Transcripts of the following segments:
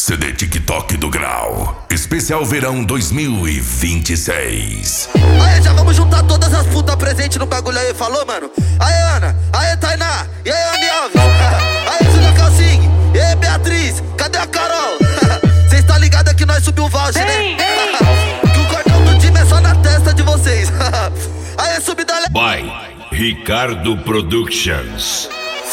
CD TikTok do Grau. Especial Verão 2026. Aí, já vamos juntar todas as putas presentes no bagulho aí, falou, mano? Aí, Ana, aí, Tainá, e aí, Andy Alves. Aí, Julia Calcinha, e aí, Beatriz, cadê a Carol? Cês tá ligado que nós subiu o voucher, né? Que o cordão do time é só na testa de vocês. Aí, subida By Ricardo Productions.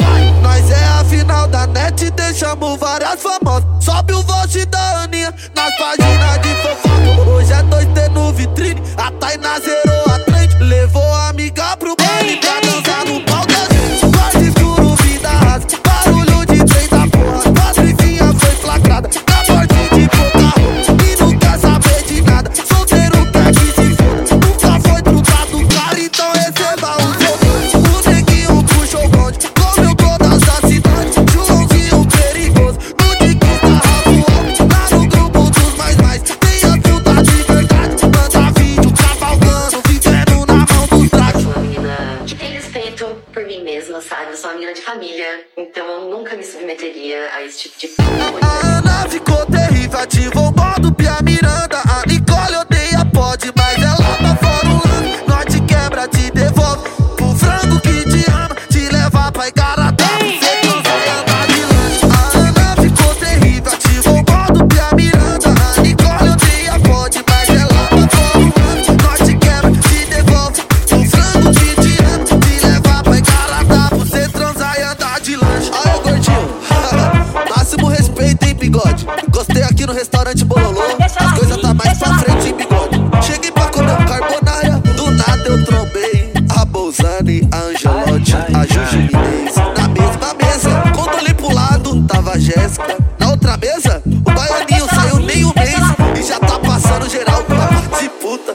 Nós é a final da net, deixamos várias famosas. Sobe o voucher da Aninha nas páginas de fofoca. Hoje é 2T no vitrine, a Tainá zerou a trend. Levou a amiga pro baile pra dançar no pau da gente. Quase escuro, vida rasa, barulho de trem da porra. Patricinha foi flagrada na porta de boca. E não quer saber de nada, solteiro quer que se foda. Nunca foi trucado, cara, então receba os botões. O neguinho puxou o bonde, comeu todas as cidades. Joãozinho perigoso, no Dicks da Rabo Alto. Lá no grupo dos mais, tem a filta de verdade. Manda vídeo cavalgando, vivendo na mão dos dragos. Eu sou uma menina que tem respeito por mim mesma, sabe? Eu sou uma menina de família, então eu nunca me submeteria a esse tipo de coisa. A Ana ficou terrível, ativou o modo Pia Miranda. A Nicole odeia pode, mas ela tá fora o lance. Nós te quebra, te devolve pro frango que te ama, te leva pra Igaratá. Você cansa e andar de lanche. A Ana ficou terrível, ativou o modo Pia Miranda. A Nicole odeia pode, mas ela tá fora o lance. Nós te quebra, te devolve pro frango que te ama, te leva pra Igaratá. Você transar e andar de lanche. Aí, gordinho, máximo respeito, hein, bigode. Gostei aqui no restaurante Bololô. As coisas tá mais pra frente, hein, bigode. Cheguei pra comer um carbonara, do nada eu trombei a Bolzani, a Angelotti, a Juju Inês. Na mesma mesa, quando olhei pro lado, tava a Jéssica. Na outra mesa, o baianinho saiu nem um mês e já tá passando geral com a parte puta.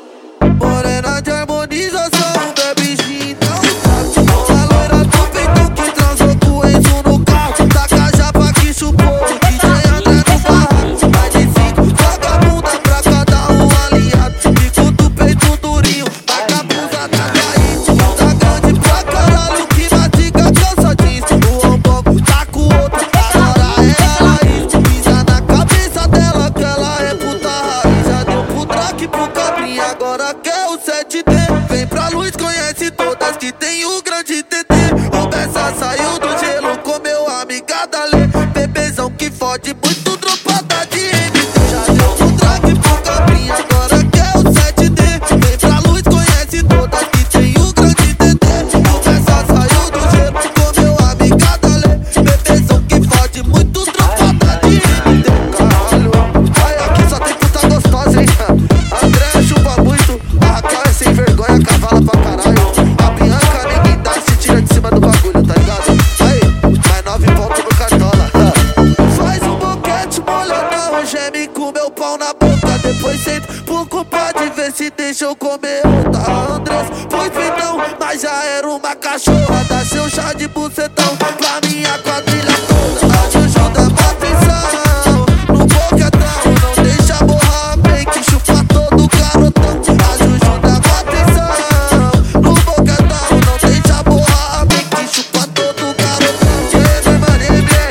Morena de harmonização, bebe gin, não sabe. A loira do peitão que transou com o Enzo no carro. Taca a japa que chupou, DJ André no barraco. Mais de 5 vagabunda pra cada um aliado. Bico do peito durinho, vagabusa da raiz. Tá grande pra caralho, que mastiga cansa jeans. O ombongo tá com outra, agora é a raiz. Pisa na cabeça dela que ela é puta raiz. Já deu pro traque pro cabrinho, agora quer o 7D. Vem pra luz, conhece todas que tem o grande TT. O Bessa saiu do gelo, comeu a amiga da Lê. Bebezão que fode muito, dropada de M. Já deu pro traque pro cabrinho, agora quer o 7D. Vem pra luz, conhece todas que tem o grande TT. O Bessa saiu do gelo, comeu a amiga da Lê. Bebezão que fode muito, dropada de M. Caralho, ai, aqui só tem puta gostosa, hein? André chupa muito, a Raquel é sem vergonha, cavala pra caralho. A Bianca ninguém dá, se tira de cima do bagulho, tá ligado? Aí, mais 9 pontos no cartola. Faz um boquete molhadão, geme com meu pau na boca. Depois senta pro compadre ver se deixa eu comer outra. Andrés, pois peitão, mas já era uma cachorra. Dá seu chá de bucetão pra minha quadrilha toda. A Juju dá atenção no boquetão, não deixa borrar bem que chupa todo garotão. A Juju dá atenção no boquetão, não deixa borrar bem que chupa todo garotão. E aí, meu irmão,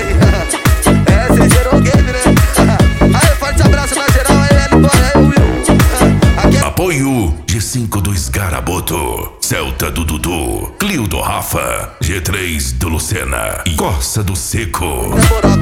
cê zerou o game, né? Aí, forte abraço na geral, aí, L-Boy, aí, Will. Aqui é Apoio G5 do Escaraboto, Celta do Dudu, Clio do Rafa, G3 do Lucena e Costa do Seco. moral,